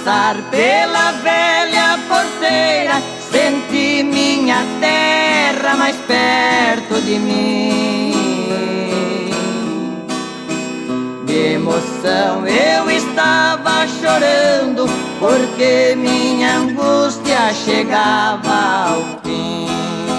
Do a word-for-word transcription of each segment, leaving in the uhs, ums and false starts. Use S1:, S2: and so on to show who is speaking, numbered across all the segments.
S1: passar pela velha porteira, senti minha terra mais perto de mim. De emoção eu estava chorando, porque minha angústia chegava ao fim.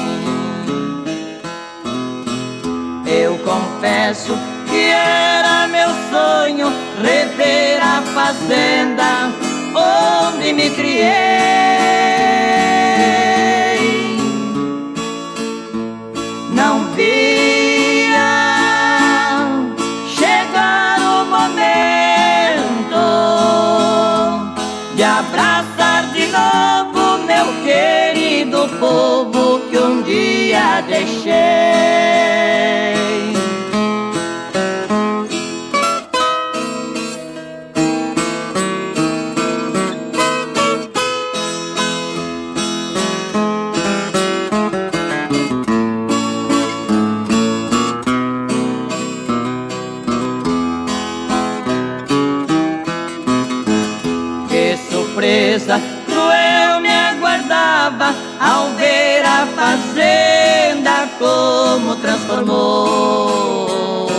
S1: Eu confesso que era meu sonho rever a fazenda onde me criei. Não via chegar o momento de abraçar de novo meu querido povo que um dia deixei. Surpresa cruel me aguardava ao ver a fazenda como transformou.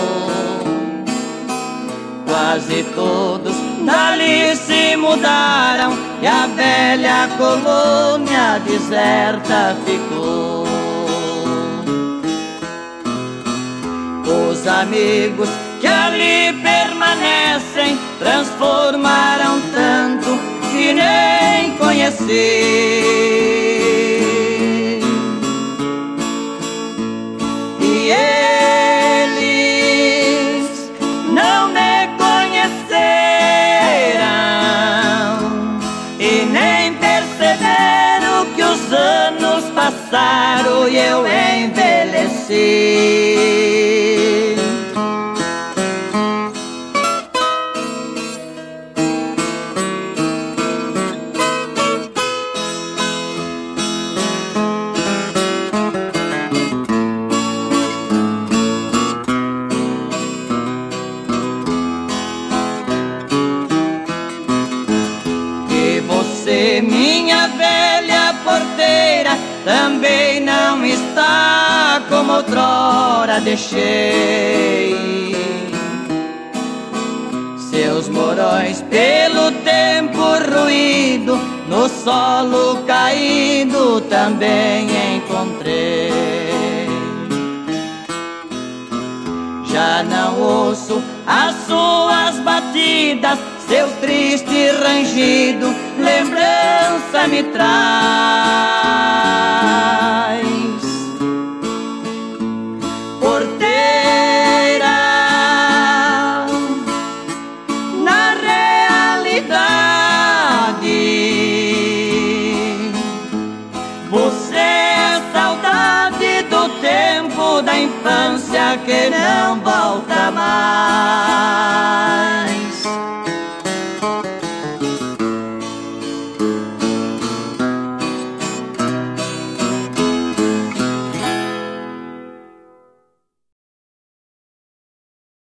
S1: Quase todos dali se mudaram e a velha colônia deserta ficou. Os amigos que ali permanecem transformaram tanto que nem conheci. E eles não me conheceram e nem perceberam que os anos passaram e eu envelheci. Você, minha velha porteira, também não está como outrora deixei. Seus morões pelo tempo ruído, no solo caído também encontrei. Já não ouço as suas batidas, seu triste rangido lembrança me traz. Porteira, na realidade, você é saudade do tempo da infância que não volta mais.